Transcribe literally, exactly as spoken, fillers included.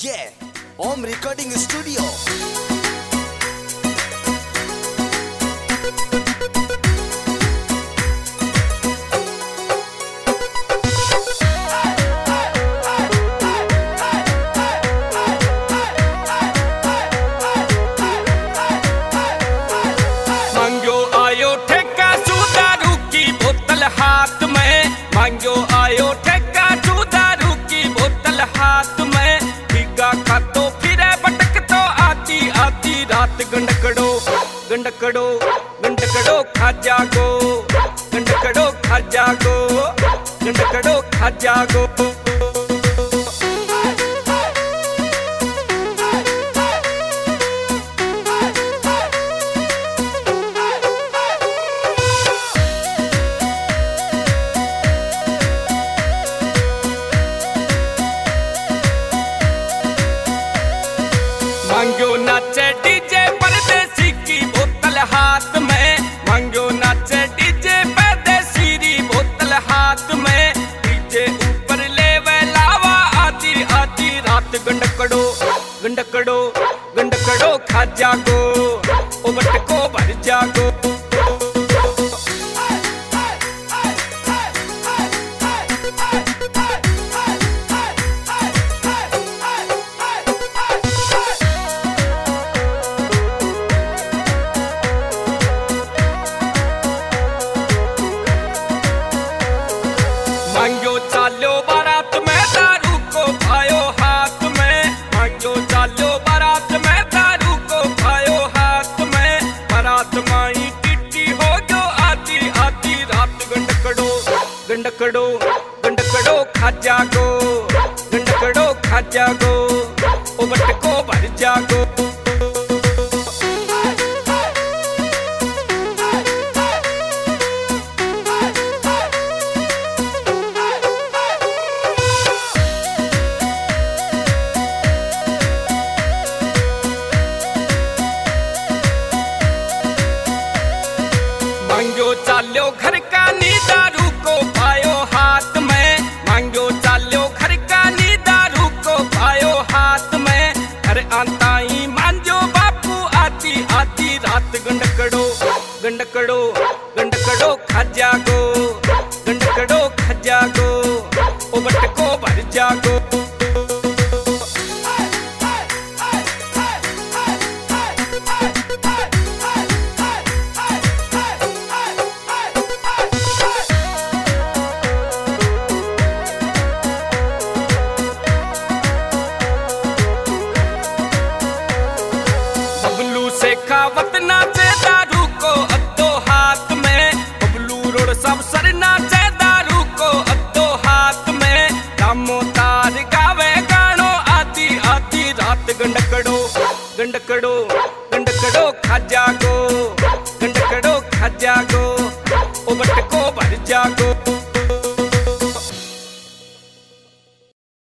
Yeah, Om Recording Studio. मांगो आयो ठेका दारू की बोतल हाथ में, मांगो आयो ठेका दारू की बोतल हाथ में। भीगा खातो फिरे भटक तो आती आती रात गंडकड़ो गंडकड़ो गंडकड़ो खा जागो, गंडकड़ो खा जागो, गंडकड़ो खा जागो। मांगो नाचे डीजे परदेसी की बोतल हाथ में, मांगो नाचे डीजे परदेसी की बोतल हाथ में। डीजे ऊपर ले लावा आती आती रात गंडकड़ो गंडकड़ो गंडकड़ो खा जागो, ओ बटको भर जागो। मांगो चालो बारात में दारू को पायो हाथ में, मांगो चालो बारात में दारू को पायो हाथ में। बारात माई टिट्टी हो गयो आती आती रात गंडकड़ो गंडकड़ो गंडकड़ो खा जागो, गंडकड़ो खा जागो, ओ बटको भर जागो। मांगो चालो घर का नी दारू को पायो हाथ में, मांगो चालो घर का नी दारू को पायो हाथ में। घर आता ही मांजो बापू आती आती रात गंडकड़ो गंडकड़ो गंडकड़ो खा जागो, गंडकड़ो खा जागो, ओ बटको भर जागो। बबलू से खावत नाचे दारू को अद्दो हाथ में, बबलू रोड सब सर नाचे दारू को अद्दो हाथ में। दामो तार गावे गानो आती आती रात गंडकड़ो गंडकड़ो गंडकड़ो खा जागो।